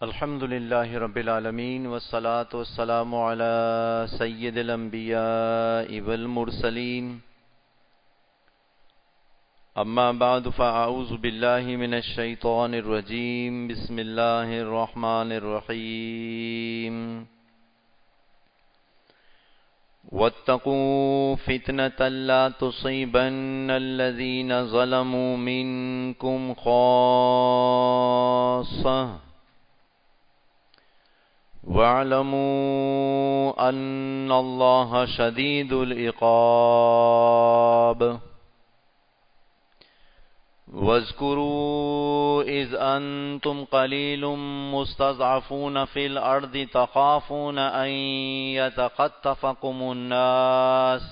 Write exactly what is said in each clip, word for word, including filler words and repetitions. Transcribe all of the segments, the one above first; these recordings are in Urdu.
الحمد لله رب العالمين والصلاة والسلام على سيد الأنبياء والمرسلين أما بعد فأعوذ بالله من الشيطان الرجيم بسم الله الرحمن الرحيم واتقوا فتنة لا تصيبن الذين ظلموا منكم خاصة وَاعْلَمُوا أَنَّ اللَّهَ شَدِيدُ الْعِقَابِ وَاذْكُرُوا إِذْ أَنْتُمْ قَلِيلٌ مُسْتَضْعَفُونَ فِي الْأَرْضِ تَخَافُونَ أَنْ يَتَخَطَّفَكُمُ النَّاسُ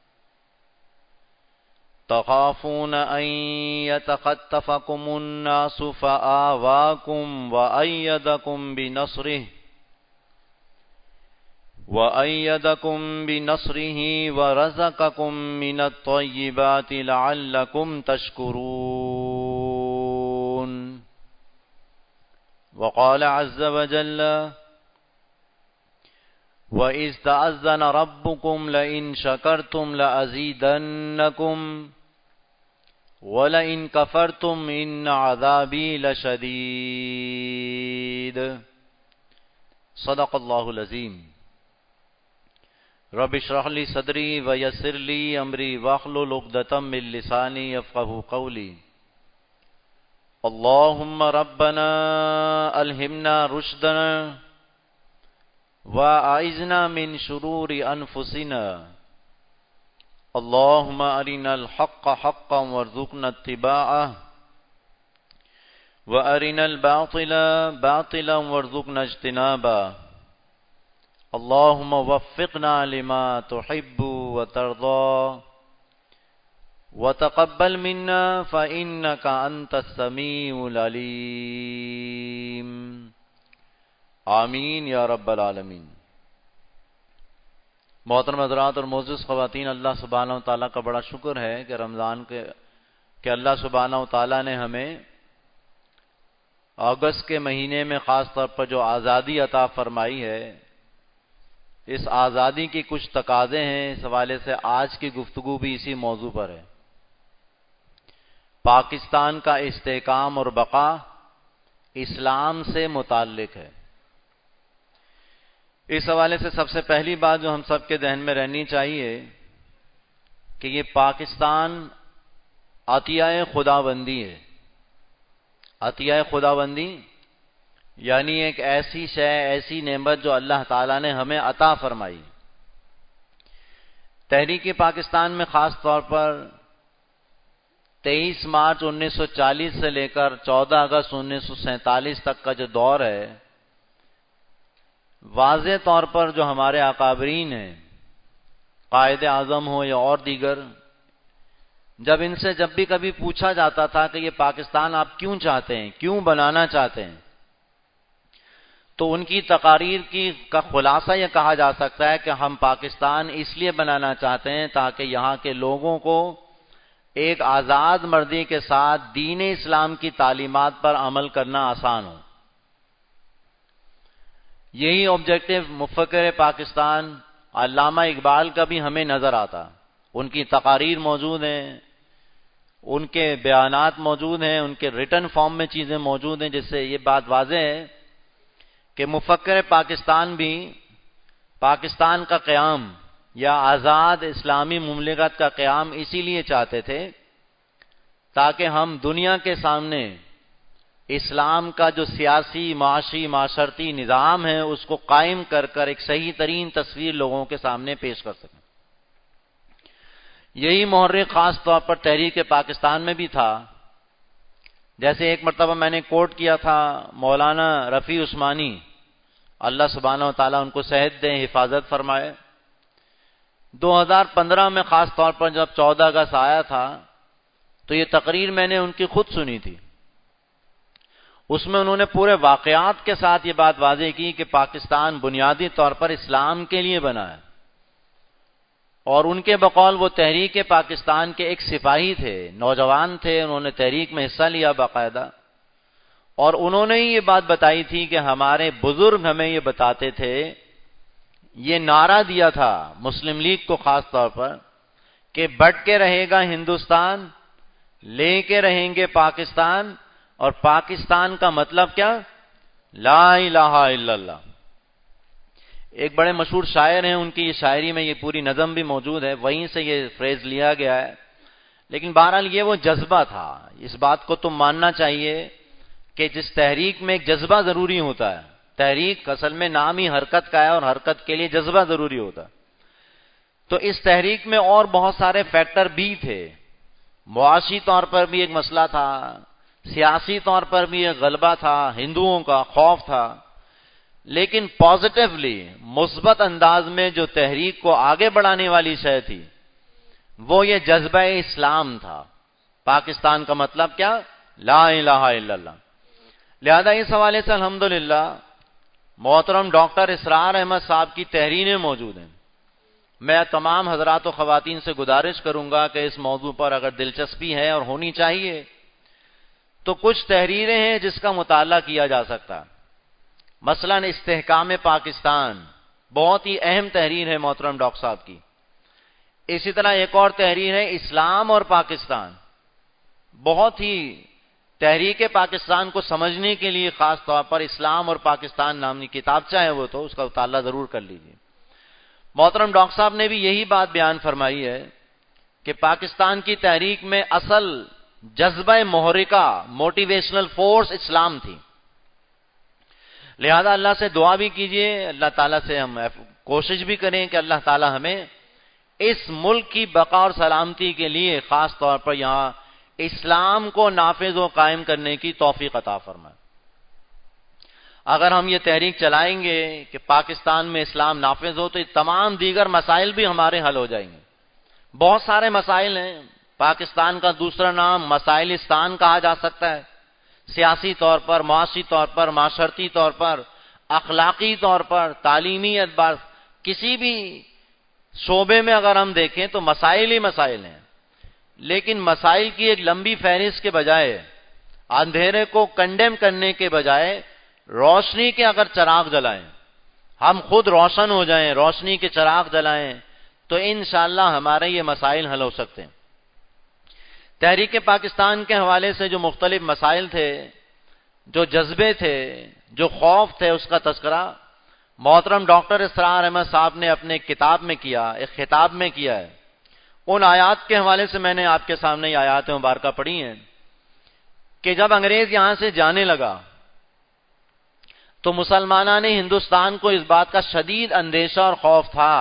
تخافون أن يتخطفكم الناس فآواكم وأيدكم بنصره وأيدكم بنصره ورزقكم من الطيبات لعلكم تشكرون وقال عز وجل وَإِذْ تَأَذَّنَ رَبُّكُمْ لَئِنْ شَكَرْتُمْ لَأَزِيدَنَّكُمْ وَلَئِنْ كَفَرْتُمْ إِنَّ عَذَابِي لَشَدِيدٌ صدق اللہ العظیم رب اشرح لي صدری ويسر لي امری واحلل عقدۃ من لسانی یفقهوا قولی اللهم ربنا الہمنا رشدنا وَأَعِذْنَا مِنْ شُرُورِ أَنفُسِنَا اللهم أرنا الحق حقا وارزقنا اتباعه وأرنا الباطل باطلا وارزقنا اجتنابه اللهم وفقنا لما تحب وترضى وتقبل منا فإنك أنت السميع العليم آمین یا رب العالمین۔ محترم حضرات اور معزز خواتین، اللہ سبحانہ و تعالیٰ کا بڑا شکر ہے کہ رمضان کے کہ اللہ سبحانہ و تعالیٰ نے ہمیں اگست کے مہینے میں خاص طور پر جو آزادی عطا فرمائی ہے، اس آزادی کی کچھ تقاضے ہیں۔ اس حوالے سے آج کی گفتگو بھی اسی موضوع پر ہے۔ پاکستان کا استحکام اور بقا اسلام سے متعلق ہے۔ اس حوالے سے سب سے پہلی بات جو ہم سب کے ذہن میں رہنی چاہیے کہ یہ پاکستان عطیہ خداوندی ہے۔ عطیہ خداوندی یعنی ایک ایسی شے، ایسی نعمت جو اللہ تعالیٰ نے ہمیں عطا فرمائی۔ تحریک پاکستان میں خاص طور پر تیئیس مارچ انیس سو چالیس سے لے کر چودہ اگست انیس سو سینتالیس تک کا جو دور ہے، واضح طور پر جو ہمارے اکابرین ہیں، قائد اعظم ہو یا اور دیگر، جب ان سے جب بھی کبھی پوچھا جاتا تھا کہ یہ پاکستان آپ کیوں چاہتے ہیں، کیوں بنانا چاہتے ہیں، تو ان کی تقاریر کی کا خلاصہ یہ کہا جا سکتا ہے کہ ہم پاکستان اس لیے بنانا چاہتے ہیں تاکہ یہاں کے لوگوں کو ایک آزاد مردی کے ساتھ دین اسلام کی تعلیمات پر عمل کرنا آسان ہو۔ یہی آبجیکٹو مفکر پاکستان علامہ اقبال کا بھی ہمیں نظر آتا۔ ان کی تقاریر موجود ہیں، ان کے بیانات موجود ہیں، ان کے ریٹن فارم میں چیزیں موجود ہیں، جس سے یہ بات واضح ہے کہ مفکر پاکستان بھی پاکستان کا قیام یا آزاد اسلامی مملکت کا قیام اسی لیے چاہتے تھے تاکہ ہم دنیا کے سامنے اسلام کا جو سیاسی، معاشی، معاشرتی نظام ہے اس کو قائم کر کر ایک صحیح ترین تصویر لوگوں کے سامنے پیش کر سکیں۔ یہی محرک خاص طور پر تحریک پاکستان میں بھی تھا۔ جیسے ایک مرتبہ میں نے کوٹ کیا تھا مولانا رفیع عثمانی، اللہ سبحانہ و تعالیٰ ان کو صحت دے، حفاظت فرمائے۔ دو ہزار پندرہ میں خاص طور پر جب چودہ اگست آیا تھا تو یہ تقریر میں نے ان کی خود سنی تھی۔ اس میں انہوں نے پورے واقعات کے ساتھ یہ بات واضح کی کہ پاکستان بنیادی طور پر اسلام کے لیے بنا ہے، اور ان کے بقول وہ تحریک پاکستان کے ایک سپاہی تھے، نوجوان تھے، انہوں نے تحریک میں حصہ لیا باقاعدہ۔ اور انہوں نے یہ بات بتائی تھی کہ ہمارے بزرگ ہمیں یہ بتاتے تھے، یہ نعرہ دیا تھا مسلم لیگ کو خاص طور پر کہ بٹ کے رہے گا ہندوستان، لے کے رہیں گے پاکستان، اور پاکستان کا مطلب کیا؟ لا الہ الا اللہ۔ ایک بڑے مشہور شاعر ہیں، ان کی یہ شاعری میں یہ پوری نظم بھی موجود ہے، وہیں سے یہ فریز لیا گیا ہے۔ لیکن بہرحال یہ وہ جذبہ تھا، اس بات کو تم ماننا چاہیے کہ جس تحریک میں ایک جذبہ ضروری ہوتا ہے، تحریک اصل میں نام ہی حرکت کا ہے اور حرکت کے لیے جذبہ ضروری ہوتا ہے، تو اس تحریک میں اور بہت سارے فیکٹر بھی تھے۔ معاشی طور پر بھی ایک مسئلہ تھا، سیاسی طور پر بھی ایک غلبہ تھا، ہندوؤں کا خوف تھا، لیکن پازیٹیولی مثبت انداز میں جو تحریک کو آگے بڑھانے والی شے تھی وہ یہ جذبہ اسلام تھا۔ پاکستان کا مطلب کیا؟ لا الہ الا اللہ۔ لہذا اس حوالے سے الحمدللہ محترم ڈاکٹر اسرار احمد صاحب کی تحریریں موجود ہیں۔ میں تمام حضرات و خواتین سے گزارش کروں گا کہ اس موضوع پر اگر دلچسپی ہے اور ہونی چاہیے تو کچھ تحریریں ہیں جس کا مطالعہ کیا جا سکتا۔ مثلا استحکام پاکستان بہت ہی اہم تحریر ہے محترم ڈاکٹر صاحب کی۔ اسی طرح ایک اور تحریر ہے اسلام اور پاکستان، بہت ہی تحریک پاکستان کو سمجھنے کے لیے خاص طور پر اسلام اور پاکستان نامی کتابچہ ہے وہ، تو اس کا مطالعہ ضرور کر لیجیے۔ محترم ڈاکٹر صاحب نے بھی یہی بات بیان فرمائی ہے کہ پاکستان کی تحریک میں اصل جذبہ محرکہ، موٹیویشنل فورس اسلام تھی۔ لہذا اللہ سے دعا بھی کیجئے، اللہ تعالیٰ سے ہم کوشش بھی کریں کہ اللہ تعالیٰ ہمیں اس ملک کی بقا اور سلامتی کے لیے خاص طور پر یہاں اسلام کو نافذ و قائم کرنے کی توفیق عطا فرمائے۔ اگر ہم یہ تحریک چلائیں گے کہ پاکستان میں اسلام نافذ ہو تو یہ تمام دیگر مسائل بھی ہمارے حل ہو جائیں گے۔ بہت سارے مسائل ہیں، پاکستان کا دوسرا نام مسائلستان کہا جا سکتا ہے، سیاسی طور پر، معاشی طور پر، معاشرتی طور پر، اخلاقی طور پر، تعلیمی اعتبار، کسی بھی شعبے میں اگر ہم دیکھیں تو مسائل ہی مسائل ہیں۔ لیکن مسائل کی ایک لمبی فہرست کے بجائے، اندھیرے کو کنڈیم کرنے کے بجائے روشنی کے اگر چراغ جلائیں، ہم خود روشن ہو جائیں، روشنی کے چراغ جلائیں، تو انشاءاللہ ہمارے یہ مسائل حل ہو سکتے ہیں۔ تحریک پاکستان کے حوالے سے جو مختلف مسائل تھے، جو جذبے تھے، جو خوف تھے، اس کا تذکرہ محترم ڈاکٹر اسرار احمد صاحب نے اپنے کتاب میں کیا، ایک خطاب میں کیا ہے۔ ان آیات کے حوالے سے میں نے آپ کے سامنے یہ آیات مبارکہ پڑھی ہیں کہ جب انگریز یہاں سے جانے لگا تو مسلمانوں نے ہندوستان کو اس بات کا شدید اندیشہ اور خوف تھا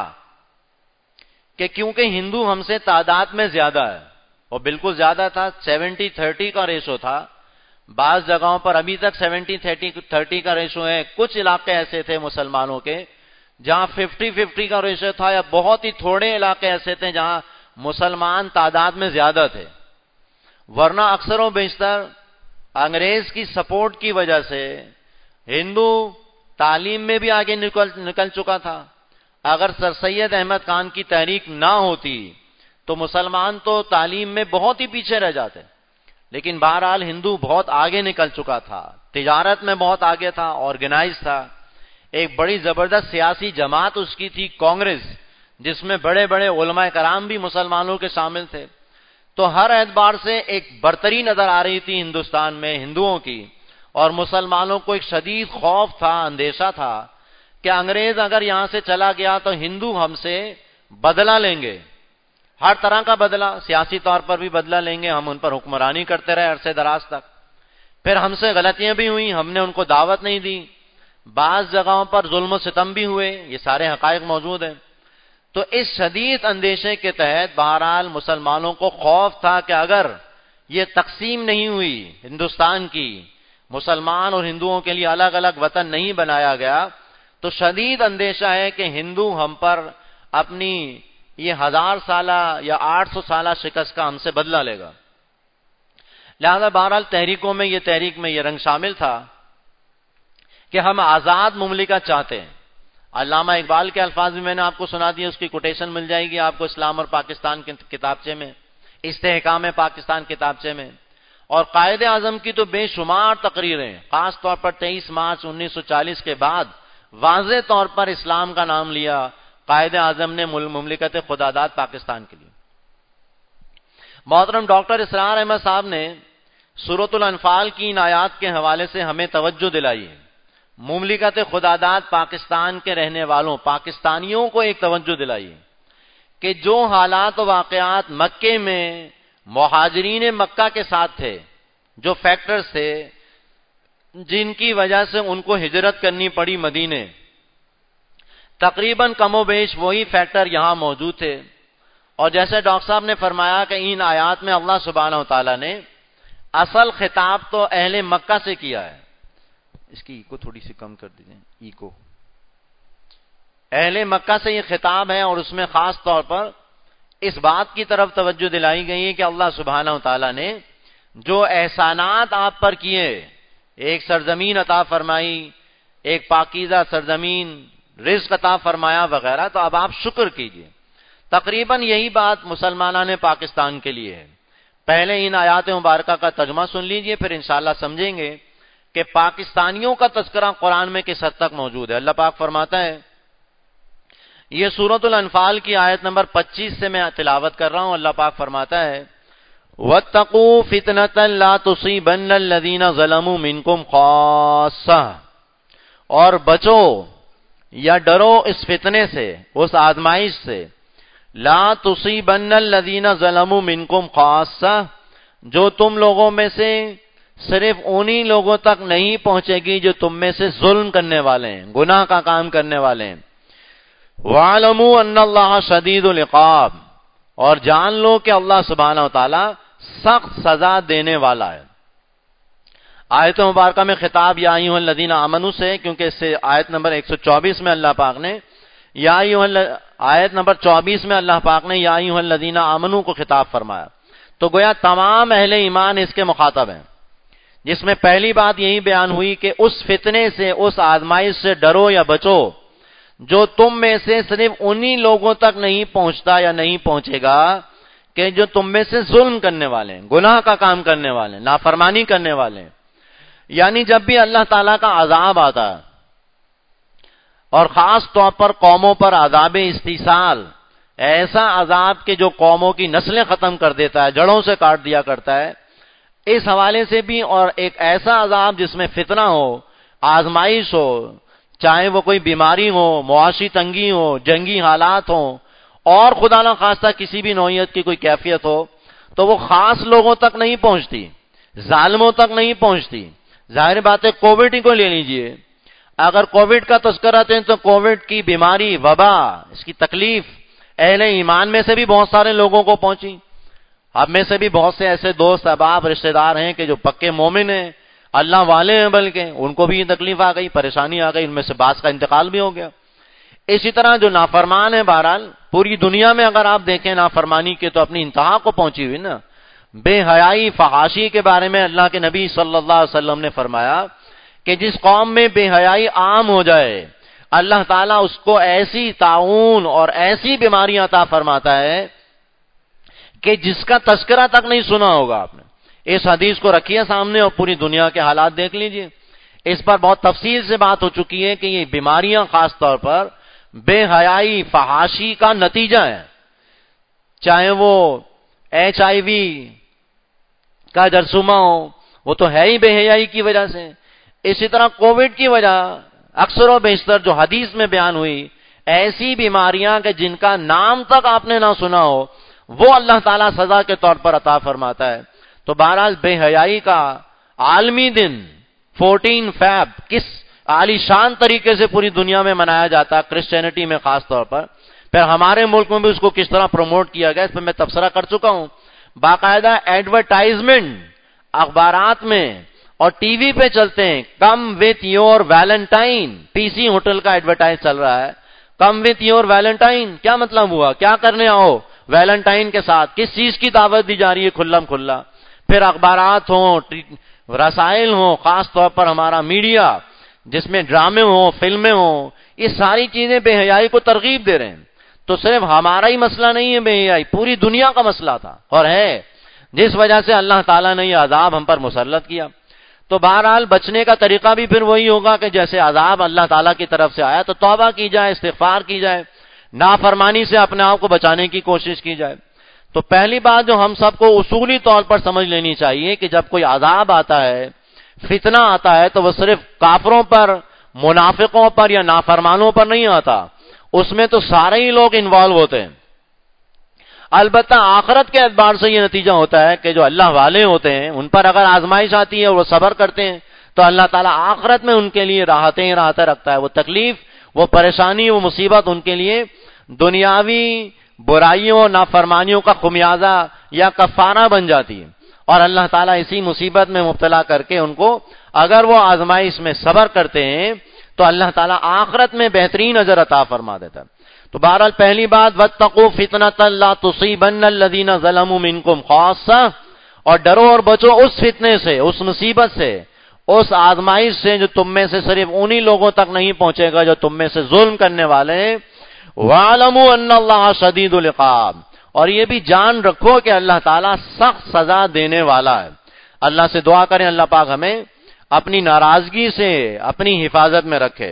کہ کیونکہ ہندو ہم سے تعداد میں زیادہ ہے، اور بالکل زیادہ تھا، سیونٹی تھرٹی کا ریشو تھا۔ بعض جگہوں پر ابھی تک سیونٹی تھرٹی کا ریشو ہے، کچھ علاقے ایسے تھے مسلمانوں کے جہاں ففٹی ففٹی کا ریشو تھا، یا بہت ہی تھوڑے علاقے ایسے تھے جہاں مسلمان تعداد میں زیادہ تھے۔ ورنہ اکثر و بیشتر انگریز کی سپورٹ کی وجہ سے ہندو تعلیم میں بھی آگے نکل نکل چکا تھا۔ اگر سر سید احمد خان کی تحریک نہ ہوتی تو مسلمان تو تعلیم میں بہت ہی پیچھے رہ جاتے، لیکن بہرحال ہندو بہت آگے نکل چکا تھا، تجارت میں بہت آگے تھا، آرگنائز تھا۔ ایک بڑی زبردست سیاسی جماعت اس کی تھی کانگریس، جس میں بڑے بڑے علماء کرام بھی مسلمانوں کے شامل تھے۔ تو ہر اعتبار سے ایک برتری نظر آ رہی تھی ہندوستان میں ہندوؤں کی، اور مسلمانوں کو ایک شدید خوف تھا، اندیشہ تھا کہ انگریز اگر یہاں سے چلا گیا تو ہندو ہم سے بدلہ لیں گے، ہر طرح کا بدلہ، سیاسی طور پر بھی بدلہ لیں گے، ہم ان پر حکمرانی کرتے رہے عرصے دراز تک۔ پھر ہم سے غلطیاں بھی ہوئیں، ہم نے ان کو دعوت نہیں دی، بعض جگہوں پر ظلم و ستم بھی ہوئے، یہ سارے حقائق موجود ہیں۔ تو اس شدید اندیشے کے تحت بہرحال مسلمانوں کو خوف تھا کہ اگر یہ تقسیم نہیں ہوئی ہندوستان کی، مسلمان اور ہندوؤں کے لیے الگ الگ وطن نہیں بنایا گیا، تو شدید اندیشہ ہے کہ ہندو ہم پر اپنی یہ ہزار سالہ یا آٹھ سو سالہ شکست کا ہم سے بدلہ لے گا۔ لہذا بہرحال تحریکوں میں یہ تحریک میں یہ رنگ شامل تھا کہ ہم آزاد مملکت چاہتے ہیں۔ علامہ اقبال کے الفاظ بھی میں نے آپ کو سنا دیے، اس کی کوٹیشن مل جائے گی آپ کو اسلام اور پاکستان کے کتابچے میں، استحکام پاکستان کتابچے میں۔ اور قائد اعظم کی تو بے شمار تقریریں، خاص طور پر تیئیس مارچ انیس سو چالیس کے بعد واضح طور پر اسلام کا نام لیا قائد اعظم نے مملکت خداداد پاکستان کے لیے۔ محترم ڈاکٹر اسرار احمد صاحب نے سورۃ الانفال کی ان آیات کے حوالے سے ہمیں توجہ دلائی ہے، مملکت خداداد پاکستان کے رہنے والوں پاکستانیوں کو ایک توجہ دلائی ہے کہ جو حالات و واقعات مکے میں مہاجرین مکہ کے ساتھ تھے، جو فیکٹرز تھے جن کی وجہ سے ان کو ہجرت کرنی پڑی مدینے، تقریباً کم و بیش وہی فیکٹر یہاں موجود تھے۔ اور جیسے ڈاکٹر صاحب نے فرمایا کہ ان آیات میں اللہ سبحانہ و تعالیٰ نے اصل خطاب تو اہل مکہ سے کیا ہے، اس کی ایکو تھوڑی سی کم کر دیجئے، ایکو، اہل مکہ سے یہ خطاب ہے، اور اس میں خاص طور پر اس بات کی طرف توجہ دلائی گئی ہے کہ اللہ سبحانہ و تعالیٰ نے جو احسانات آپ پر کیے، ایک سرزمین عطا فرمائی، ایک پاکیزہ سرزمین، رزق عطا فرمایا وغیرہ، تو اب آپ شکر کیجئے۔ تقریباً یہی بات مسلمانوں نے پاکستان کے لیے ہے۔ پہلے ان آیات مبارکہ کا ترجمہ سن لیجئے، پھر انشاءاللہ سمجھیں گے کہ پاکستانیوں کا تذکرہ قرآن میں کس حد تک موجود ہے۔ اللہ پاک فرماتا ہے، یہ سورۃ الانفال کی آیت نمبر پچیس سے میں تلاوت کر رہا ہوں۔ اللہ پاک فرماتا ہے، وَاتَّقُوا فِتْنَةً لَا تُصِيبَنَّ الَّذِينَ ظَلَمُوا مِنْكُمْ خَاصَّةً، اور بچو یا ڈرو اس فتنے سے، اس آزمائش سے، لا تصیبن الذین ظلموا منکم خاصہ، جو تم لوگوں میں سے صرف انہی لوگوں تک نہیں پہنچے گی جو تم میں سے ظلم کرنے والے ہیں، گناہ کا کام کرنے والے ہیں۔ وَاعْلَمُوا أَنَّ اللَّهَ شَدِيدُ الْعِقَابِ، اور جان لو کہ اللہ سبحانہ و تعالی سخت سزا دینے والا ہے۔ آیت مبارکہ میں خطاب یا ایھا الذین آمنوا سے، کیونکہ اس سے آیت نمبر ایک سو چوبیس میں اللہ پاک نے یا آیت نمبر چوبیس میں اللہ پاک نے یا ایھا الذین آمنوا کو خطاب فرمایا، تو گویا تمام اہل ایمان اس کے مخاطب ہیں، جس میں پہلی بات یہی بیان ہوئی کہ اس فتنے سے، اس آزمائش سے ڈرو یا بچو جو تم میں سے صرف انہی لوگوں تک نہیں پہنچتا یا نہیں پہنچے گا کہ جو تم میں سے ظلم کرنے والے ہیں، گناہ کا کام کرنے والے ہیں، نافرمانی کرنے والے ہیں۔ یعنی جب بھی اللہ تعالیٰ کا عذاب آتا ہے، اور خاص طور پر قوموں پر عذاب استیصال، ایسا عذاب کہ جو قوموں کی نسلیں ختم کر دیتا ہے، جڑوں سے کاٹ دیا کرتا ہے، اس حوالے سے بھی، اور ایک ایسا عذاب جس میں فتنہ ہو، آزمائش ہو، چاہے وہ کوئی بیماری ہو، معاشی تنگی ہو، جنگی حالات ہوں، اور خدا نہ خواستہ کسی بھی نوعیت کی کوئی کیفیت ہو، تو وہ خاص لوگوں تک نہیں پہنچتی، ظالموں تک نہیں پہنچتی۔ ظاہر بات ہے، کووڈ ہی کو لے لیجئے، اگر کووڈ کا تذکرہ ہے تو کووڈ کی بیماری، وبا، اس کی تکلیف اہل ایمان میں سے بھی بہت سارے لوگوں کو پہنچی۔ اب میں سے بھی بہت سے ایسے دوست احباب رشتہ دار ہیں کہ جو پکے مومن ہیں، اللہ والے ہیں، بلکہ ان کو بھی یہ تکلیف آ گئی، پریشانی آ گئی، ان میں سے بعض کا انتقال بھی ہو گیا۔ اسی طرح جو نافرمان ہیں، بہرحال پوری دنیا میں اگر آپ دیکھیں نافرمانی کے تو اپنی انتہا کو پہنچی ہوئی نا۔ بے حیائی، فحاشی کے بارے میں اللہ کے نبی صلی اللہ علیہ وسلم نے فرمایا کہ جس قوم میں بے حیائی عام ہو جائے، اللہ تعالیٰ اس کو ایسی طاعون اور ایسی بیماریاں عطا فرماتا ہے کہ جس کا تذکرہ تک نہیں سنا ہوگا آپ نے۔ اس حدیث کو رکھیے سامنے اور پوری دنیا کے حالات دیکھ لیجئے، اس پر بہت تفصیل سے بات ہو چکی ہے کہ یہ بیماریاں خاص طور پر بے حیائی، فحاشی کا نتیجہ ہے، چاہے وہ ایچ آئی وی کا جرثومہ ہو، وہ تو ہے ہی بے حیائی کی وجہ سے۔ اسی طرح کووڈ کی وجہ اکثر و بیشتر جو حدیث میں بیان ہوئی، ایسی بیماریاں کہ جن کا نام تک آپ نے نہ سنا ہو، وہ اللہ تعالیٰ سزا کے طور پر عطا فرماتا ہے۔ تو بہرحال بے حیائی کا عالمی دن فورٹین فیب کس عالی شان طریقے سے پوری دنیا میں منایا جاتا ہے، کرسچینٹی میں خاص طور پر، پھر ہمارے ملک میں بھی اس کو کس طرح پروموٹ کیا گیا، اس پہ میں تبصرہ کر چکا ہوں۔ باقاعدہ ایڈورٹائزمنٹ اخبارات میں اور ٹی وی پہ چلتے ہیں، come with your Valentine, PC سی ہوٹل کا ایڈورٹائز چل رہا ہے، کم وتھ یور ویلنٹائن، کیا مطلب ہوا، کیا کرنے آؤ ویلنٹائن کے ساتھ، کس چیز کی دعوت دی جا رہی ہے کھلم کھلا۔ پھر اخبارات ہوں، رسائل ہوں، خاص طور پر ہمارا میڈیا جس میں ڈرامے ہوں، فلمیں ہوں، یہ ساری چیزیں بے حیائی کو ترغیب دے رہے ہیں۔ تو صرف ہمارا ہی مسئلہ نہیں ہے بے حیائی، پوری دنیا کا مسئلہ تھا اور ہے۔ جس وجہ سے اللہ تعالیٰ نے یہ عذاب ہم پر مسلط کیا۔ تو بہرحال بچنے کا طریقہ بھی پھر وہی ہوگا کہ جیسے عذاب اللہ تعالیٰ کی طرف سے آیا تو توبہ کی جائے، استغفار کی جائے، نافرمانی سے اپنے آپ کو بچانے کی کوشش کی جائے۔ تو پہلی بات جو ہم سب کو اصولی طور پر سمجھ لینی چاہیے کہ جب کوئی عذاب آتا ہے، فتنہ آتا ہے، تو وہ صرف کافروں پر، منافقوں پر یا نافرمانوں پر نہیں آتا، اس میں تو سارے ہی لوگ انوالو ہوتے ہیں۔ البتہ آخرت کے اعتبار سے یہ نتیجہ ہوتا ہے کہ جو اللہ والے ہوتے ہیں ان پر اگر آزمائش آتی ہے اور وہ صبر کرتے ہیں تو اللہ تعالیٰ آخرت میں ان کے لیے راحتیں ہی راحتیں رکھتا ہے۔ وہ تکلیف، وہ پریشانی، وہ مصیبت ان کے لیے دنیاوی برائیوں، نافرمانیوں کا خمیازہ یا کفارہ بن جاتی ہے، اور اللہ تعالیٰ اسی مصیبت میں مبتلا کر کے ان کو اگر وہ آزمائش میں صبر کرتے ہیں تو اللہ تعالیٰ آخرت میں بہترین اجر عطا فرما دیتا ہے۔ تو بہرحال پہلی بات وَاتَّقُوا فِتْنَةً لَا تُصِيبَنَّ الَّذِينَ ظَلَمُوا مِنكُمْ خَاصَّةً، اور ڈرو اور بچو اس فتنے سے، اس مصیبت سے، اس آزمائش سے جو تم میں سے صرف انہی لوگوں تک نہیں پہنچے گا جو تم میں سے ظلم کرنے والے ہیں۔ وَاعْلَمُوا أَنَّ اللَّهَ شَدِيدُ الْعِقَابِ، اور یہ بھی جان رکھو کہ اللہ تعالیٰ سخت سزا دینے والا ہے۔ اللہ سے دعا کریں اللہ پاک ہمیں اپنی ناراضگی سے اپنی حفاظت میں رکھے۔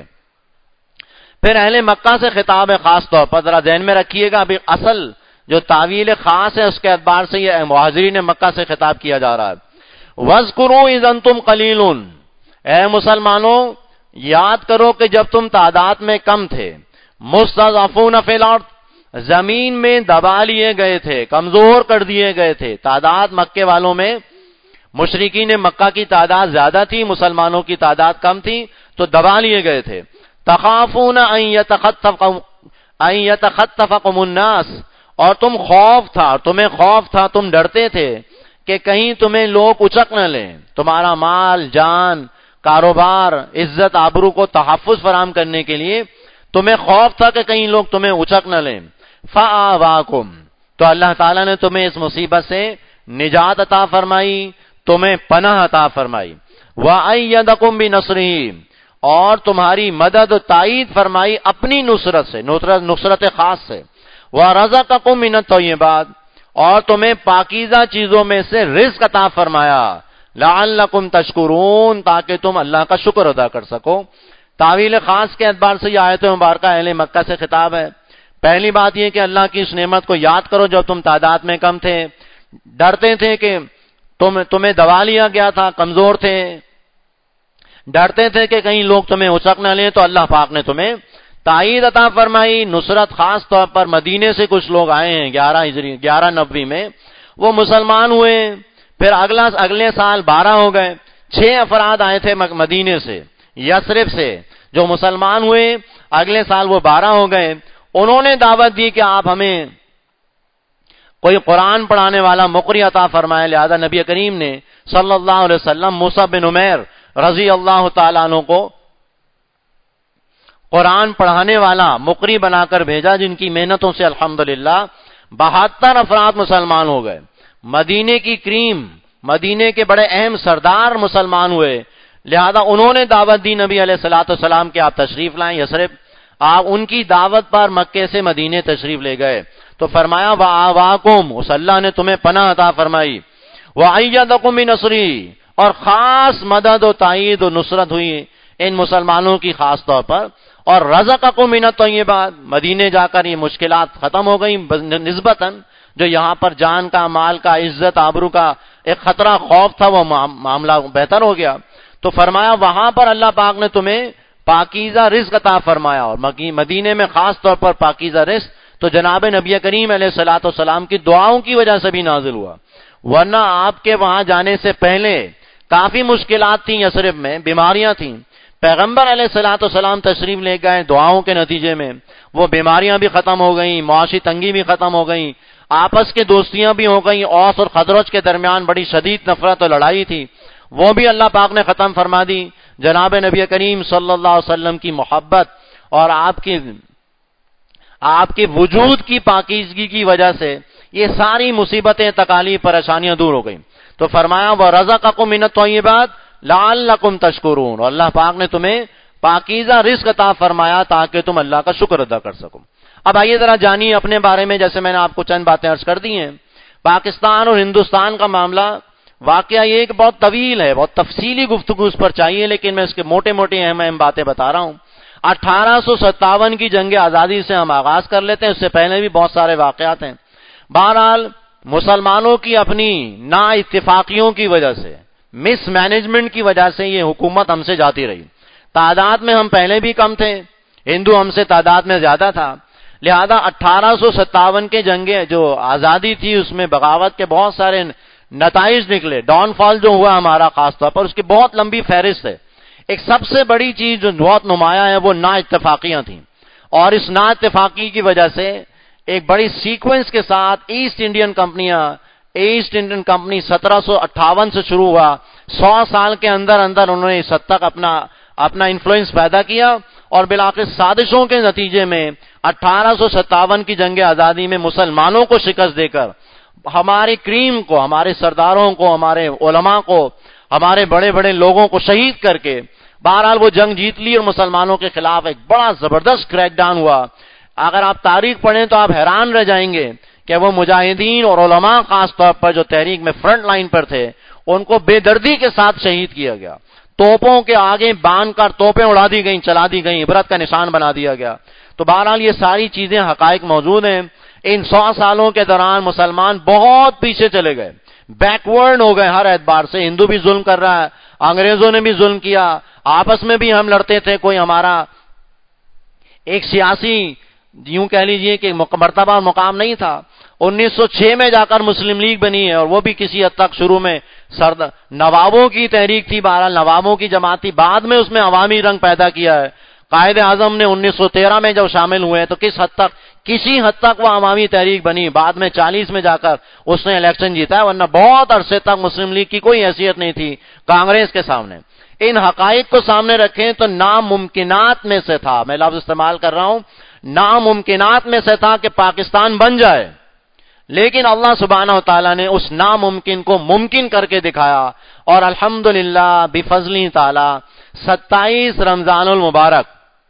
پھر اہل مکہ سے خطاب ہے خاص طور پر، ذرا ذہن میں رکھیے گا، ابھی اصل جو تعویل خاص ہے اس کے اعتبار سے یہ مہاجرین مکہ سے خطاب کیا جا رہا ہے۔ وَاذْكُرُوا إِذْ أَنْتُمْ قَلِيلٌ، اے مسلمانوں یاد کرو کہ جب تم تعداد میں کم تھے، مستضعفون فی الارض، زمین میں دبا لیے گئے تھے، کمزور کر دیے گئے تھے۔ تعداد مکے والوں میں، مشرکین مکہ کی تعداد زیادہ تھی، مسلمانوں کی تعداد کم تھی، تو دبا لیے گئے تھے۔ تخافون ان یتخطفکم ان یتخطفکم الناس، اور تم خوف تھا، تمہیں خوف تھا، تم ڈرتے تھے کہ کہیں تمہیں لوگ اچک نہ لیں، تمہارا مال، جان، کاروبار، عزت، آبرو کو تحفظ فراہم کرنے کے لیے تمہیں خوف تھا کہ کہیں لوگ تمہیں اچک نہ لیں۔ فآواکم، تو اللہ تعالیٰ نے تمہیں اس مصیبت سے نجات عطا فرمائی، تمہیں پناہ عطا فرمائی۔ وَأَيَّدَكُمْ بِنَصْرِهِ، اور تمہاری مدد و تائید فرمائی اپنی نصرت سے، نصرت خاص سے۔ وَرَزَقَكُمْ مِنَ الطَّيِّبَاتِ، اور تمہیں پاکیزہ چیزوں میں سے رزق عطا فرمایا۔ لَعَلَّكُمْ تَشْكُرُونَ، تاکہ تم اللہ کا شکر ادا کر سکو۔ تعویل خاص کے اعتبار سے یہ آیت مبارکہ اہل مکہ سے خطاب ہے۔ پہلی بات یہ کہ اللہ کی اس نعمت کو یاد کرو جب تم تعداد میں کم تھے، ڈرتے تھے کہ تم تمہیں دبا لیا گیا تھا، کمزور تھے، ڈرتے تھے کہ کہیں لوگ تمہیں اچک نہ لیں، تو اللہ پاک نے تمہیں تائید عطا فرمائی، نصرت۔ خاص طور پر مدینے سے کچھ لوگ آئے ہیں گیارہ ہجری گیارہ نبوی میں، وہ مسلمان ہوئے، پھر اگلا اگلے سال بارہ ہو گئے، چھ افراد آئے تھے مدینے سے، یثرب سے، جو مسلمان ہوئے، اگلے سال وہ بارہ ہو گئے۔ انہوں نے دعوت دی کہ آپ ہمیں کوئی قرآن پڑھانے والا مقری عطا فرمائے، لہذا نبی کریم نے صلی اللہ علیہ وسلم مصعب بن عمیر رضی اللہ تعالیٰ عنہ کو قرآن پڑھانے والا مقری بنا کر بھیجا، جن کی محنتوں سے الحمدللہ بہتر افراد مسلمان ہو گئے۔ مدینے کی کریم، مدینے کے بڑے اہم سردار مسلمان ہوئے، لہذا انہوں نے دعوت دی نبی علیہ الصلوۃ والسلام کہ آپ تشریف لائیں یثرب۔ آپ ان کی دعوت پر مکے سے مدینے تشریف لے گئے تو فرمایا وَآوَاكُمْ، اس اللہ نے تمہیں پناہ عطا فرمائی، وَأَيَّدَكُمْ بِنَصْرِهِ، اور خاص مدد و تائید و نصرت ہوئی ان مسلمانوں کی خاص طور پر، اور رَزَقَكُمْ مِنَ الطَّيِّبَاتِ، مدینے جا کر یہ مشکلات ختم ہو گئی نسبتاً، جو یہاں پر جان کا، مال کا، عزت آبرو کا ایک خطرہ، خوف تھا، وہ معاملہ بہتر ہو گیا۔ تو فرمایا وہاں پر اللہ پاک نے تمہیں پاکیزہ رزق عطا فرمایا، اور مدینے میں خاص طور پر پاکیزہ رزق تو جناب نبی کریم علیہ الصلوۃ والسلام کی دعاؤں کی وجہ سے بھی نازل ہوا، ورنہ آپ کے وہاں جانے سے پہلے کافی مشکلات تھیں، یثرب میں بیماریاں تھیں، پیغمبر علیہ الصلوۃ والسلام تشریف لے گئے، دعاؤں کے نتیجے میں وہ بیماریاں بھی ختم ہو گئیں، معاشی تنگی بھی ختم ہو گئیں، آپس کے دوستیاں بھی ہو گئیں، اوس اور خزرج کے درمیان بڑی شدید نفرت اور لڑائی تھی، وہ بھی اللہ پاک نے ختم فرما دی۔ جناب نبی کریم صلی اللہ علیہ وسلم کی محبت اور آپ کی آپ کے وجود کی پاکیزگی کی وجہ سے یہ ساری مصیبتیں، تکالیف، پریشانیاں دور ہو گئیں۔ تو فرمایا وَرَزَقَكُمْ مِنَ الطَّيِّبَاتِ لَعَلَّكُمْ تَشْكُرُونَ، اور اللہ پاک نے تمہیں پاکیزہ رزق عطا فرمایا تاکہ تم اللہ کا شکر ادا کر سکو۔ اب آئیے ذرا جانیے اپنے بارے میں، جیسے میں نے آپ کو چند باتیں عرض کر دی ہیں۔ پاکستان اور ہندوستان کا معاملہ واقعہ یہ کہ بہت طویل ہے، بہت تفصیلی گفتگو اس پر چاہیے، لیکن میں اس کے موٹے موٹے اہم اہم باتیں بتا رہا ہوں۔ اٹھارہ سو ستاون کی جنگ آزادی سے ہم آغاز کر لیتے ہیں، اس سے پہلے بھی بہت سارے واقعات ہیں۔ بہرحال مسلمانوں کی اپنی نا اتفاقیوں کی وجہ سے، مس مینجمنٹ کی وجہ سے یہ حکومت ہم سے جاتی رہی۔ تعداد میں ہم پہلے بھی کم تھے، ہندو ہم سے تعداد میں زیادہ تھا، لہذا اٹھارہ سو ستاون کے جنگیں جو آزادی تھی اس میں بغاوت کے بہت سارے نتائج نکلے، ڈاؤن فال جو ہوا ہمارا خاص طور پر اس کی بہت لمبی فہرست ہے۔ ایک سب سے بڑی چیز جو بہت نمایاں ہے وہ نا اتفاقیاں تھیں، اور اس نا اتفاقی کی وجہ سے ایک بڑی سیکوینس کے ساتھ ایسٹ انڈین کمپنیاں ایسٹ انڈین کمپنی سترہ سو اٹھاون سے شروع ہوا، سو سال کے اندر اندر انہوں نے اس حد تک اپنا اپنا انفلوئنس پیدا کیا، اور بالآخر سازشوں کے نتیجے میں اٹھارہ سو ستاون کی جنگ آزادی میں مسلمانوں کو شکست دے کر ہماری کریم کو، ہمارے سرداروں کو، ہمارے علماء کو، ہمارے بڑے بڑے لوگوں کو شہید کر کے بہرحال وہ جنگ جیت لی، اور مسلمانوں کے خلاف ایک بڑا زبردست کریک ڈاؤن ہوا۔ اگر آپ تاریخ پڑھیں تو آپ حیران رہ جائیں گے کہ وہ مجاہدین اور علماء خاص طور پر جو تحریک میں فرنٹ لائن پر تھے ان کو بے دردی کے ساتھ شہید کیا گیا، توپوں کے آگے باندھ کر توپیں اڑا دی گئیں، چلا دی گئیں، عبرت کا نشان بنا دیا گیا۔ تو بہرحال یہ ساری چیزیں حقائق موجود ہیں۔ ان سو سالوں کے دوران مسلمان بہت پیچھے چلے گئے، بیکورڈ ہو گئے ہر اعتبار سے۔ ہندو بھی ظلم کر رہا ہے، انگریزوں نے بھی ظلم کیا، آپس میں بھی ہم لڑتے تھے، کوئی ہمارا ایک سیاسی یوں کہہ لیجئے کہ مرتبہ اور مقام نہیں تھا۔ انیس سو چھ میں جا کر مسلم لیگ بنی ہے، اور وہ بھی کسی حد تک شروع میں سرد نوابوں کی تحریک تھی، بہرحال نوابوں کی جماعت تھی، بعد میں اس میں عوامی رنگ پیدا کیا ہے۔ قائد اعظم نے انیس سو تیرہ میں جب شامل ہوئے تو کس حد تک کسی حد تک وہ عوامی تحریک بنی، بعد میں چالیس میں جا کر اس نے الیکشن جیتا ہے، ورنہ بہت عرصے تک مسلم لیگ کی کوئی حیثیت نہیں تھی کانگریس کے سامنے۔ ان حقائق کو سامنے رکھیں تو ناممکنات میں سے تھا، میں لفظ استعمال کر رہا ہوں، ناممکنات میں سے تھا کہ پاکستان بن جائے، لیکن اللہ سبحانہ وتعالی نے اس ناممکن کو ممکن کر کے دکھایا، اور الحمدللہ بفضل تعالی ستائیس رمضان المبارک،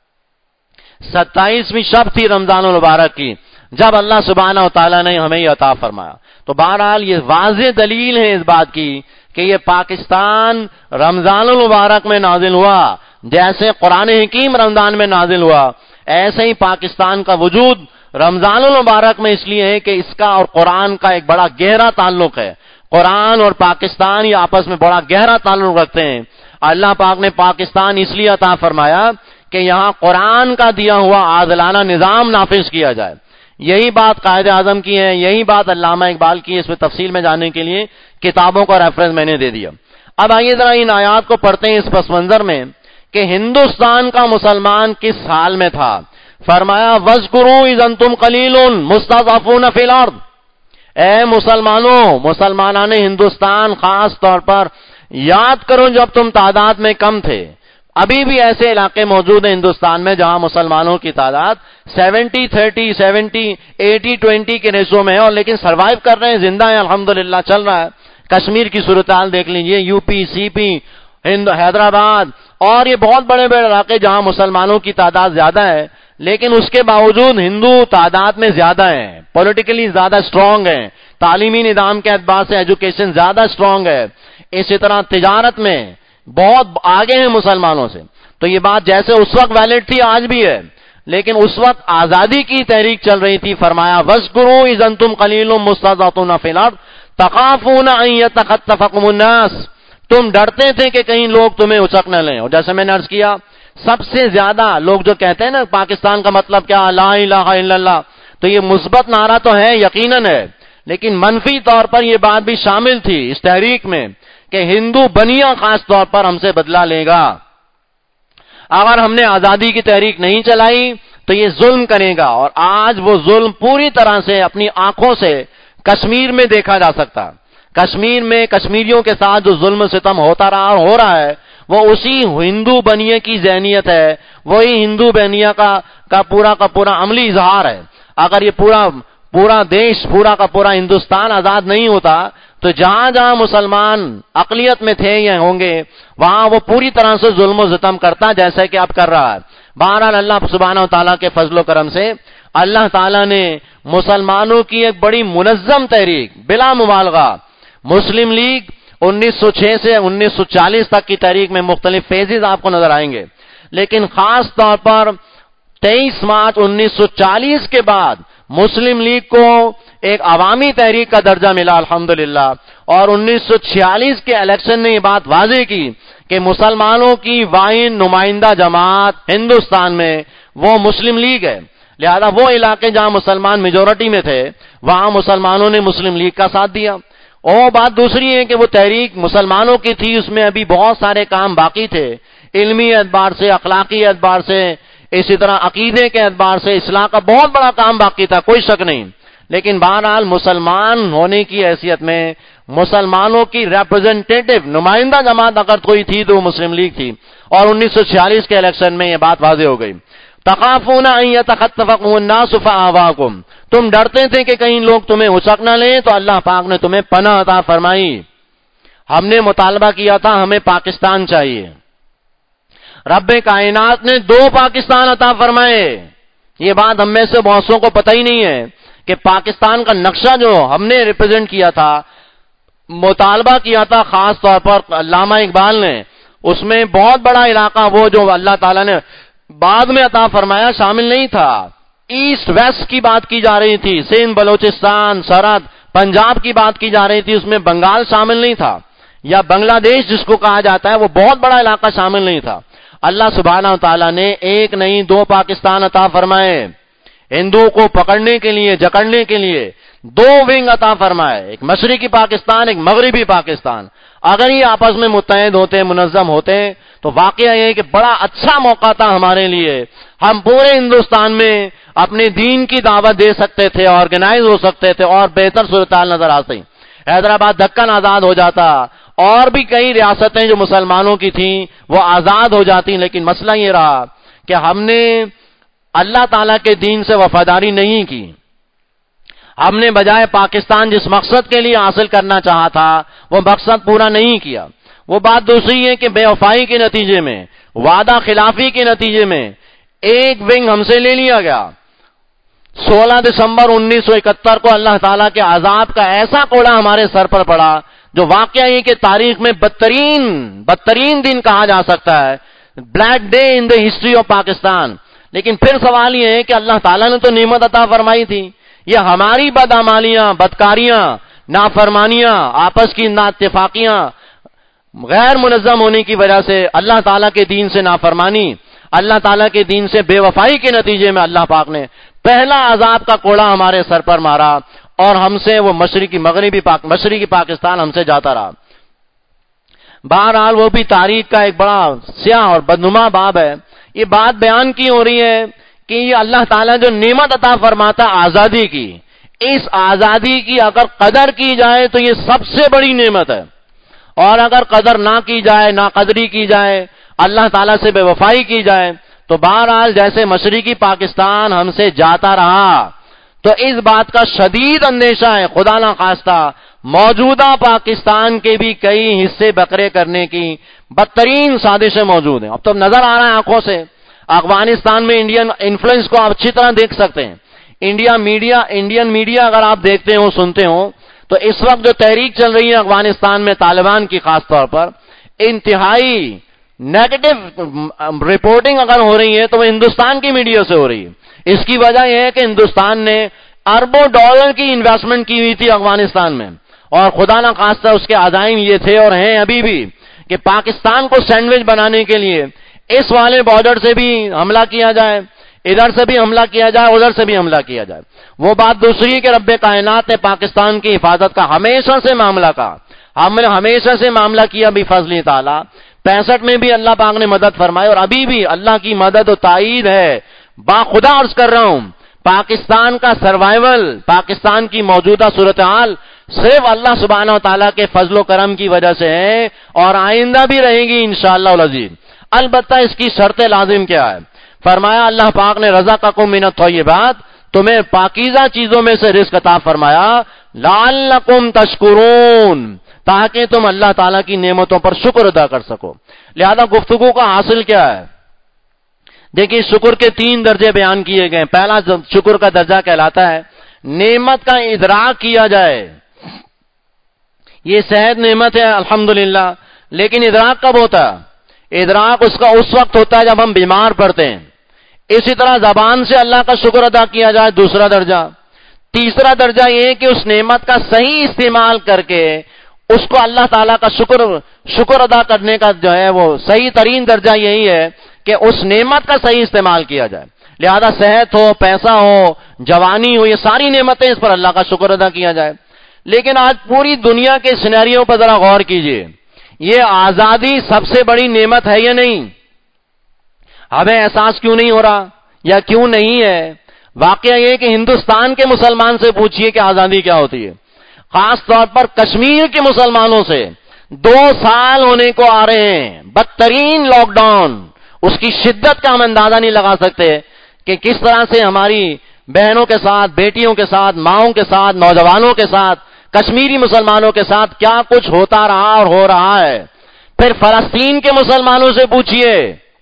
ستائیسویں شب تھی رمضان المبارک کی، جب اللہ سبحانہ وتعالی نے ہمیں یہ عطا فرمایا۔ تو بہرحال یہ واضح دلیل ہے اس بات کی کہ یہ پاکستان رمضان المبارک میں نازل ہوا، جیسے قرآن حکیم رمضان میں نازل ہوا، ایسے ہی پاکستان کا وجود رمضان المبارک میں اس لیے ہے کہ اس کا اور قرآن کا ایک بڑا گہرا تعلق ہے۔ قرآن اور پاکستان یہ آپس میں بڑا گہرا تعلق رکھتے ہیں۔ اللہ پاک نے پاکستان اس لیے عطا فرمایا کہ یہاں قرآن کا دیا ہوا عادلانہ نظام نافذ کیا جائے۔ یہی بات قائد اعظم کی ہے، یہی بات علامہ اقبال کی ہے، اس میں تفصیل میں جاننے کے لیے کتابوں کا ریفرنس میں نے دے دیا۔ اب آئیے ذرا ان آیات کو پڑھتے ہیں اس پس منظر میں کہ ہندوستان کا مسلمان کس حال میں تھا۔ فرمایا وَاذْكُرُوا إِذْ أَنْتُمْ قَلِيلٌ مُسْتَضْعَفُونَ فِي الْأَرْضِ، اے مسلمانوں، مسلمانان ہندوستان خاص طور پر یاد کرو جب تم تعداد میں کم تھے۔ ابھی بھی ایسے علاقے موجود ہیں ہندوستان میں جہاں مسلمانوں کی تعداد seventy thirty seventy eighty twenty کے ریشو میں ہے، اور لیکن سروائیو کر رہے ہیں، زندہ ہیں، الحمدللہ چل رہا ہے۔ کشمیر کی صورتحال دیکھ لیجئے، یو پی، سی پی، ہند حیدرآباد، اور یہ بہت بڑے بڑے علاقے جہاں مسلمانوں کی تعداد زیادہ ہے، لیکن اس کے باوجود ہندو تعداد میں زیادہ ہیں، پولیٹیکلی زیادہ سٹرونگ ہیں، تعلیمی نظام کے اعتبار سے ایجوکیشن زیادہ سٹرونگ ہے، اسی طرح تجارت میں بہت آگے ہیں مسلمانوں سے۔ تو یہ بات جیسے اس وقت ویلڈ تھی آج بھی ہے، لیکن اس وقت آزادی کی تحریک چل رہی تھی۔ فرمایا وَاذْكُرُوا إِذْ أَنْتُمْ قَلِيلٌ مُسْتَضْعَفُونَ فِي الْأَرْضِ تَخَافُونَ أَنْ يَتَخَطَّفَكُمُ النَّاسُ، تم ڈرتے تھے کہ کہیں لوگ تمہیں اچک نہ لیں۔ اور جیسے میں نے عرض کیا، سب سے زیادہ لوگ جو کہتے ہیں نا پاکستان کا مطلب کیا، لا الہ الا اللہ، تو یہ مثبت نعرہ تو ہے، یقیناً ہے، لیکن منفی طور پر یہ بات بھی شامل تھی اس تحریک میں کہ ہندو بنیا خاص طور پر ہم سے بدلہ لے گا، اگر ہم نے آزادی کی تحریک نہیں چلائی تو یہ ظلم کرے گا۔ اور آج وہ ظلم پوری طرح سے اپنی آنکھوں سے کشمیر میں دیکھا جا سکتا۔ کشمیر میں کشمیریوں کے ساتھ جو ظلم ستم ہوتا رہا اور ہو رہا ہے وہ اسی ہندو بنیے کی ذہنیت ہے، وہی ہندو بنیہ کا کا پورا کا پورا عملی اظہار ہے۔ اگر یہ پورا پورا دیش، پورا کا پورا ہندوستان آزاد نہیں ہوتا تو جہاں جہاں مسلمان اقلیت میں تھے یا ہوں گے وہاں وہ پوری طرح سے ظلم و ستم کرتا جیسا کہ اب کر رہا ہے۔ بہرحال اللہ سبحانہ و تعالیٰ کے فضل و کرم سے اللہ تعالیٰ نے مسلمانوں کی ایک بڑی منظم تحریک بلا مبالغہ مسلم لیگ انیس سو چھ سے انیس سو چالیس تک کی تحریک میں مختلف فیزز آپ کو نظر آئیں گے، لیکن خاص طور پر تیئیس مارچ انیس سو چالیس کے بعد مسلم لیگ کو ایک عوامی تحریک کا درجہ ملا الحمدللہ، اور انیس سو چھیالیس کے الیکشن نے یہ بات واضح کی کہ مسلمانوں کی واحد نمائندہ جماعت ہندوستان میں وہ مسلم لیگ ہے، لہذا وہ علاقے جہاں مسلمان میجورٹی میں تھے وہاں مسلمانوں نے مسلم لیگ کا ساتھ دیا۔ اور بات دوسری ہے کہ وہ تحریک مسلمانوں کی تھی، اس میں ابھی بہت سارے کام باقی تھے، علمی اعتبار سے، اخلاقی اعتبار سے، اسی طرح عقیدے کے اعتبار سے اصلاح کا بہت بڑا کام باقی تھا، کوئی شک نہیں، لیکن بہرحال مسلمان ہونے کی حیثیت میں مسلمانوں کی ریپرزنٹیٹو نمائندہ جماعت اگر کوئی تھی تو وہ مسلم لیگ تھی، اور انیس سو چھیالیس کے الیکشن میں یہ بات واضح ہو گئی۔ تخافون ان یتخطفکم الناس فآواکم، تم ڈرتے تھے کہ کہیں لوگ تمہیں اچک نہ لیں تو اللہ پاک نے تمہیں پناہ عطا فرمائی۔ ہم نے مطالبہ کیا تھا ہمیں پاکستان چاہیے، رب کائنات نے دو پاکستان عطا فرمائے۔ یہ بات ہم میں سے بہتوں کو پتہ ہی نہیں ہے کہ پاکستان کا نقشہ جو ہم نے ریپرزینٹ کیا تھا، مطالبہ کیا تھا خاص طور پر علامہ اقبال نے، اس میں بہت بڑا علاقہ وہ جو اللہ تعالیٰ نے بعد میں عطا فرمایا شامل نہیں تھا۔ ایسٹ ویسٹ کی بات کی جا رہی تھی، سندھ، بلوچستان، سرحد، پنجاب کی بات کی جا رہی تھی، اس میں بنگال شامل نہیں تھا، یا بنگلہ دیش جس کو کہا جاتا ہے وہ بہت بڑا علاقہ شامل نہیں تھا۔ اللہ سبحانہ و تعالیٰ نے ایک نہیں دو پاکستان عطا فرمائے، ہندوؤں کو پکڑنے کے لیے جکڑنے کے لیے دو ونگ عطا فرمائے، ایک مشرقی پاکستان، ایک مغربی پاکستان۔ اگر یہ آپس میں متحد ہوتے، منظم ہوتے تو واقعہ یہ ہے کہ بڑا اچھا موقع تھا ہمارے لیے، ہم پورے ہندوستان میں اپنے دین کی دعوت دے سکتے تھے، آرگنائز ہو سکتے تھے، اور بہتر صورتحال نظر آتی۔ حیدرآباد دکن آزاد ہو جاتا، اور بھی کئی ریاستیں جو مسلمانوں کی تھیں وہ آزاد ہو جاتی، لیکن مسئلہ یہ رہا کہ ہم نے اللہ تعالیٰ کے دین سے وفاداری نہیں کی، ہم نے بجائے پاکستان جس مقصد کے لیے حاصل کرنا چاہا تھا وہ مقصد پورا نہیں کیا۔ وہ بات دوسری ہے کہ بے وفائی کے نتیجے میں، وعدہ خلافی کے نتیجے میں ایک ونگ ہم سے لے لیا گیا۔ سولہ دسمبر انیس سو اکہتر کو اللہ تعالیٰ کے عذاب کا ایسا کوڑا ہمارے سر پر پڑا جو واقعہ یہ کہ تاریخ میں بدترین بدترین دن کہا جا سکتا ہے، black day in the history of Pakistan. لیکن پھر سوال یہ ہے کہ اللہ تعالیٰ نے تو نعمت عطا فرمائی تھی، یہ ہماری بدعمالیاں، بدکاریاں، نافرمانیاں، آپس کی نااتفاقیاں، غیر منظم ہونے کی وجہ سے اللہ تعالیٰ کے دین سے نافرمانی، اللہ تعالیٰ کے دین سے بے وفائی کے نتیجے میں اللہ پاک نے پہلا عذاب کا کوڑا ہمارے سر پر مارا، اور ہم سے وہ مشرقی مغربی پاک مشرقی پاکستان ہم سے جاتا رہا۔ بہرحال وہ بھی تاریخ کا ایک بڑا سیاہ اور بدنما باب ہے۔ یہ بات بیان کی ہو رہی ہے کہ یہ اللہ تعالیٰ جو نعمت عطا فرماتا آزادی کی، اس آزادی کی اگر قدر کی جائے تو یہ سب سے بڑی نعمت ہے، اور اگر قدر نہ کی جائے، نا قدری کی جائے، اللہ تعالیٰ سے بے وفائی کی جائے تو بہرحال جیسے مشرقی پاکستان ہم سے جاتا رہا، تو اس بات کا شدید اندیشہ ہے خدا نہ خواستہ موجودہ پاکستان کے بھی کئی حصے بکرے کرنے کی بدترین سازشیں موجود ہیں۔ اب تو نظر آ رہا ہے آنکھوں سے، افغانستان میں انڈین انفلوئنس کو آپ اچھی طرح دیکھ سکتے ہیں۔ انڈیا میڈیا انڈین میڈیا اگر آپ دیکھتے ہو، سنتے ہو، تو اس وقت جو تحریک چل رہی ہے افغانستان میں طالبان کی خاص طور پر، انتہائی نیگیٹو رپورٹنگ اگر ہو رہی ہے تو وہ ہندوستان کی میڈیا سے ہو رہی ہے۔ اس کی وجہ یہ ہے کہ ہندوستان نے اربوں ڈالر کی انویسٹمنٹ کی ہوئی تھی افغانستان میں، اور خدا نہ خواستہ اس کے عزائم یہ تھے اور ہیں ابھی بھی کہ پاکستان کو سینڈوچ بنانے کے لیے اس والے بارڈر سے بھی حملہ کیا جائے، ادھر سے بھی حملہ کیا جائے، ادھر سے بھی حملہ کیا جائے۔ وہ بات دوسری کہ رب کائنات نے پاکستان کی حفاظت کا ہمیشہ سے معاملہ کہا، ہم نے ہمیشہ سے معاملہ کیا بفضل تعالی۔ پینسٹھ میں بھی اللہ پاک نے مدد فرمائی، اور ابھی بھی اللہ کی مدد و تائید ہے۔ باخدا عرض کر رہا ہوں، پاکستان کا سروائیول، پاکستان کی موجودہ صورتحال صرف اللہ سبحانہ و تعالیٰ کے فضل و کرم کی وجہ سے ہے، اور آئندہ بھی رہے گی انشاءاللہ العزیز۔ البتہ اس کی شرط لازم کیا ہے؟ فرمایا اللہ پاک نے رزقکم من الطیبات، تمہیں پاکیزہ چیزوں میں سے رزق عطا فرمایا، لعلکم تشکرون، تاکہ تم اللہ تعالیٰ کی نعمتوں پر شکر ادا کر سکو۔ لہذا گفتگو کا حاصل کیا ہے؟ دیکھیے شکر کے تین درجے بیان کیے گئے. پہلا شکر کا درجہ کہلاتا ہے نعمت کا ادراک کیا جائے. یہ صحت نعمت ہے الحمدللہ، لیکن ادراک کب ہوتا ہے؟ ادراک اس کا اس وقت ہوتا ہے جب ہم بیمار پڑتے ہیں. اسی طرح زبان سے اللہ کا شکر ادا کیا جائے، دوسرا درجہ. تیسرا درجہ یہ کہ اس نعمت کا صحیح استعمال کر کے اس کو اللہ تعالیٰ کا شکر شکر ادا کرنے کا جو ہے وہ صحیح ترین درجہ یہی ہے کہ اس نعمت کا صحیح استعمال کیا جائے. لہذا صحت ہو، پیسہ ہو، جوانی ہو، یہ ساری نعمتیں اس پر اللہ کا شکر ادا کیا جائے. لیکن آج پوری دنیا کے سینیریو پر ذرا غور کیجئے، یہ آزادی سب سے بڑی نعمت ہے یا نہیں؟ ہمیں احساس کیوں نہیں ہو رہا یا کیوں نہیں ہے؟ واقعہ یہ کہ ہندوستان کے مسلمان سے پوچھئے کہ آزادی کیا ہوتی ہے. خاص طور پر کشمیر کے مسلمانوں سے دو سال ہونے کو آ رہے ہیں، بدترین لاک ڈاؤن، اس کی شدت کا ہم اندازہ نہیں لگا سکتے کہ کس طرح سے ہماری بہنوں کے ساتھ، بیٹیوں کے ساتھ، ماؤں کے ساتھ، نوجوانوں کے ساتھ، کشمیری مسلمانوں کے ساتھ کیا کچھ ہوتا رہا اور ہو رہا ہے. پھر فلسطین کے مسلمانوں سے پوچھئے،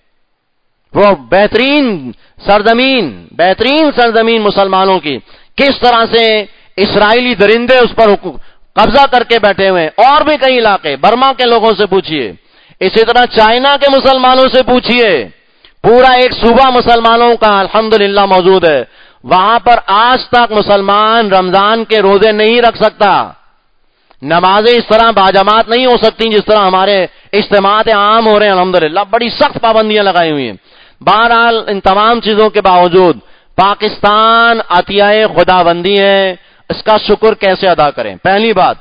وہ بہترین سرزمین بہترین سرزمین مسلمانوں کی، کس طرح سے اسرائیلی درندے اس پر قبضہ کر کے بیٹھے ہوئے. اور بھی کئی علاقے، برما کے لوگوں سے پوچھئے. اسی طرح چائنا کے مسلمانوں سے پوچھئے، پورا ایک صوبہ مسلمانوں کا الحمدللہ موجود ہے، وہاں پر آج تک مسلمان رمضان کے روزے نہیں رکھ سکتا. نمازیں اس طرح باجماعت نہیں ہو سکتی جس طرح ہمارے اجتماعات عام ہو رہے ہیں. الحمدللہ بڑی سخت پابندیاں لگائی ہوئی ہیں. بہرحال ان تمام چیزوں کے باوجود پاکستان عطیہ خداوندی ہے، اس کا شکر کیسے ادا کریں؟ پہلی بات،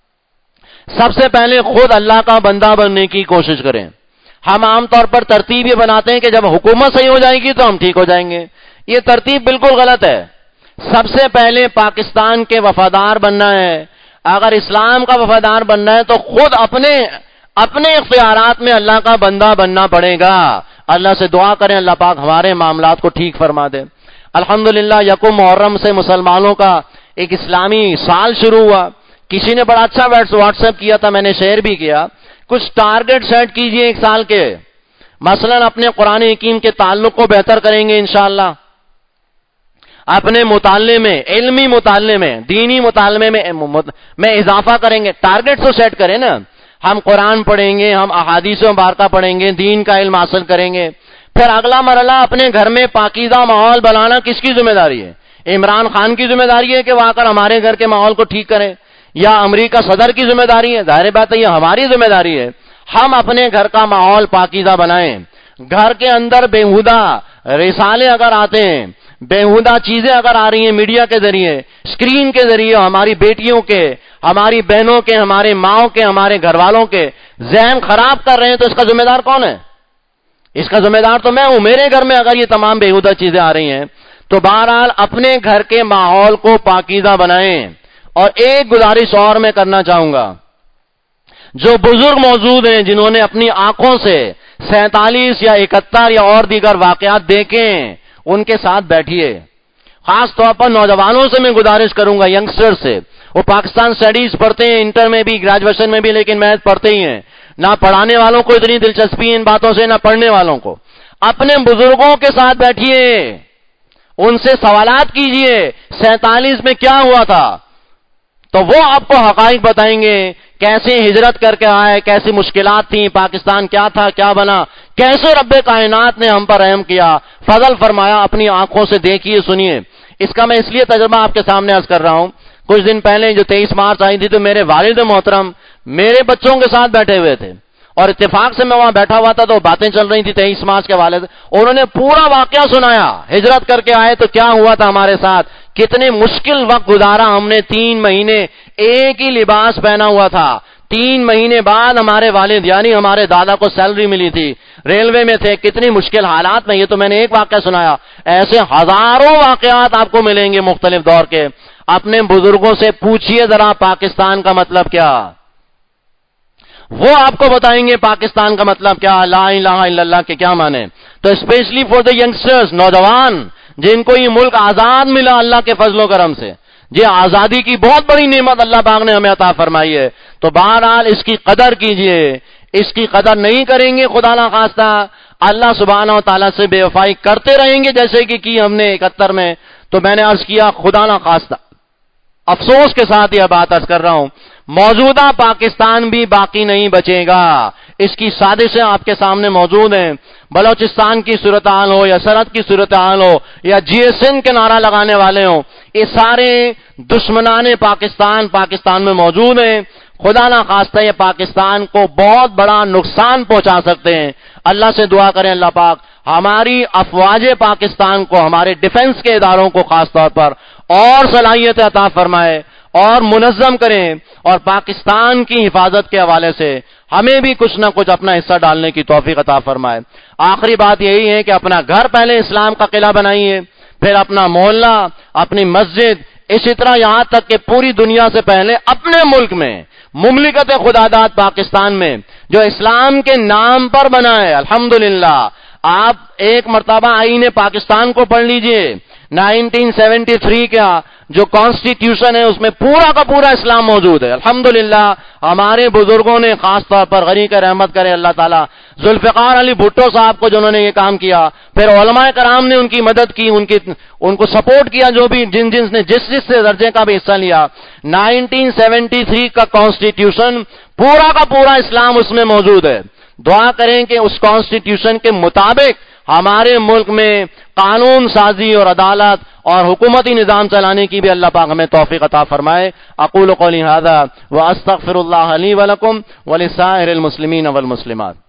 سب سے پہلے خود اللہ کا بندہ بننے کی کوشش کریں. ہم عام طور پر ترتیب یہ بناتے ہیں کہ جب حکومت صحیح ہو جائے گی تو ہم ٹھیک ہو جائیں گے. یہ ترتیب بالکل غلط ہے. سب سے پہلے پاکستان کے وفادار بننا ہے. اگر اسلام کا وفادار بننا ہے تو خود اپنے اپنے اختیارات میں اللہ کا بندہ بننا پڑے گا. اللہ سے دعا کریں اللہ پاک ہمارے معاملات کو ٹھیک فرما دے. الحمدللہ یکم محرم سے مسلمانوں کا ایک اسلامی سال شروع ہوا. کسی نے بڑا اچھا واٹس ایپ کیا تھا، میں نے شیئر بھی کیا. کچھ ٹارگٹ سیٹ کیجئے ایک سال کے، مثلا اپنے قرآن حکیم کے تعلق کو بہتر کریں گے انشاءاللہ، اپنے مطالعے میں، علمی مطالعے میں، دینی مطالعے میں میں اضافہ کریں گے. ٹارگٹ تو سیٹ کریں نا. ہم قرآن پڑھیں گے، ہم احادیث مبارکہ پڑھیں گے، دین کا علم حاصل کریں گے. پھر اگلا مرحلہ اپنے گھر میں پاکیزہ ماحول بنانا کس کی ذمہ داری ہے؟ عمران خان کی ذمہ داری ہے کہ وہ آ کر ہمارے گھر کے ماحول کو ٹھیک کریں، یا امریکہ صدر کی ذمہ داری ہے؟ ظاہر بات ہے یہ ہماری ذمہ داری ہے. ہم اپنے گھر کا ماحول پاکیزہ بنائیں. گھر کے اندر بیہودہ رسالے اگر آتے ہیں، بیہودہ چیزیں اگر آ رہی ہیں میڈیا کے ذریعے، اسکرین کے ذریعے، ہماری بیٹیوں کے، ہماری بہنوں کے، ہمارے ماؤں کے، ہمارے گھر والوں کے ذہن خراب کر رہے ہیں، تو اس کا ذمہ دار کون ہے؟ اس کا ذمہ دار تو میں ہوں. میرے گھر میں اگر یہ تمام بیہودہ چیزیں آ رہی ہیں تو بہرحال اپنے گھر کے ماحول کو پاکیزہ بنائیں. اور ایک گزارش اور میں کرنا چاہوں گا، جو بزرگ موجود ہیں جنہوں نے اپنی آنکھوں سے سینتالیس یا اکہتر یا اور دیگر واقعات دیکھیں، ان کے ساتھ بیٹھیے. خاص طور پر نوجوانوں سے میں گزارش کروں گا، ینگسٹر سے. وہ پاکستان اسٹڈیز پڑھتے ہیں، انٹر میں بھی، گریجویشن میں بھی، لیکن میتھ پڑھتے ہی ہیں. نہ پڑھانے والوں کو اتنی دلچسپی ان باتوں سے، نہ پڑھنے والوں کو. اپنے بزرگوں کے ساتھ بیٹھیے، ان سے سوالات کیجئے سینتالیس میں کیا ہوا تھا، تو وہ آپ کو حقائق بتائیں گے. کیسے ہجرت کر کے آئے، کیسی مشکلات تھیں، پاکستان کیا تھا، کیا بنا، کیسے رب کائنات نے ہم پر رحم کیا، فضل فرمایا. اپنی آنکھوں سے دیکھیے، سنیے. اس کا میں اس لیے تجربہ آپ کے سامنے عرض کر رہا ہوں. کچھ دن پہلے جو تیئیس مارچ آئی تھی تو میرے والد محترم میرے بچوں کے ساتھ بیٹھے ہوئے تھے، اور اتفاق سے میں وہاں بیٹھا ہوا تھا تو باتیں چل رہی تھی تیئیس مارچ کے والد. انہوں نے پورا واقعہ سنایا، ہجرت کر کے آئے تو کیا ہوا تھا ہمارے ساتھ، کتنے مشکل وقت گزارا ہم نے. تین مہینے ایک ہی لباس پہنا ہوا تھا. تین مہینے بعد ہمارے والد یعنی ہمارے دادا کو سیلری ملی تھی، ریلوے میں تھے، کتنی مشکل حالات میں. یہ تو میں نے ایک واقعہ سنایا، ایسے ہزاروں واقعات آپ کو ملیں گے مختلف دور کے. اپنے بزرگوں سے پوچھئے ذرا پاکستان کا مطلب کیا، وہ آپ کو بتائیں گے پاکستان کا مطلب کیا، لا الہ الا اللہ کے کیا معنی. تو اسپیشلی فار دا ینگسٹرز، نوجوان جن کو یہ ملک آزاد ملا اللہ کے فضل و کرم سے، یہ آزادی کی بہت بڑی نعمت اللہ پاک نے ہمیں عطا فرمائی ہے. تو بہرحال اس کی قدر کیجئے. اس کی قدر نہیں کریں گے خدا نہ خواستہ، اللہ سبحانہ و تعالیٰ سے بے وفائی کرتے رہیں گے جیسے کہ کی ہم نے اکہتر میں، تو میں نے عرض کیا خدا نہ خواستہ افسوس کے ساتھ یہ بات عرض کر رہا ہوں، موجودہ پاکستان بھی باقی نہیں بچے گا۔ اس کی سازشیں آپ کے سامنے موجود ہیں، بلوچستان کی صورتحال ہو یا سرحد کی صورتحال ہو یا جی ایس این کے نعرہ لگانے والے ہوں، یہ سارے دشمنان پاکستان پاکستان میں موجود ہیں۔ خدا نہ خواستہ یہ پاکستان کو بہت بڑا نقصان پہنچا سکتے ہیں۔ اللہ سے دعا کریں اللہ پاک ہماری افواج پاکستان کو، ہمارے ڈیفنس کے اداروں کو خاص طور پر اور صلاحیت عطا فرمائے اور منظم کریں، اور پاکستان کی حفاظت کے حوالے سے ہمیں بھی کچھ نہ کچھ اپنا حصہ ڈالنے کی توفیق عطا فرمائے۔ آخری بات یہی ہے کہ اپنا گھر پہلے اسلام کا قلعہ بنائیے، پھر اپنا محلہ، اپنی مسجد، اسی طرح یہاں تک کہ پوری دنیا سے پہلے اپنے ملک میں، مملکت خداداد پاکستان میں جو اسلام کے نام پر بنا ہے، الحمدللہ آپ ایک مرتبہ آئین پاکستان کو پڑھ لیجئے، نائنٹین سیونٹی تھری کا جو کانسٹیٹیوشن ہے اس میں پورا کا پورا اسلام موجود ہے۔ الحمدللہ ہمارے بزرگوں نے خاص طور پر غنی کا رحمت کرے اللہ تعالیٰ ذوالفقار علی بھٹو صاحب کو جنہوں نے یہ کام کیا، پھر علماء کرام نے ان کی مدد کی، ان کی ان کو سپورٹ کیا، جو بھی جن جن نے جس جس سے درجے کا بھی حصہ لیا۔ نائنٹین سیونٹی تھری کا کانسٹیٹیوشن پورا کا پورا اسلام اس میں موجود ہے۔ دعا کریں کہ اس کانسٹیٹیوشن کے مطابق ہمارے ملک میں قانون سازی اور عدالت اور حکومتی نظام چلانے کی بھی اللہ پاک ہمیں توفیق عطا فرمائے۔ اقول قولی ھذا واستغفر اللہ لی ولکم ولسائر المسلمین والمسلمات۔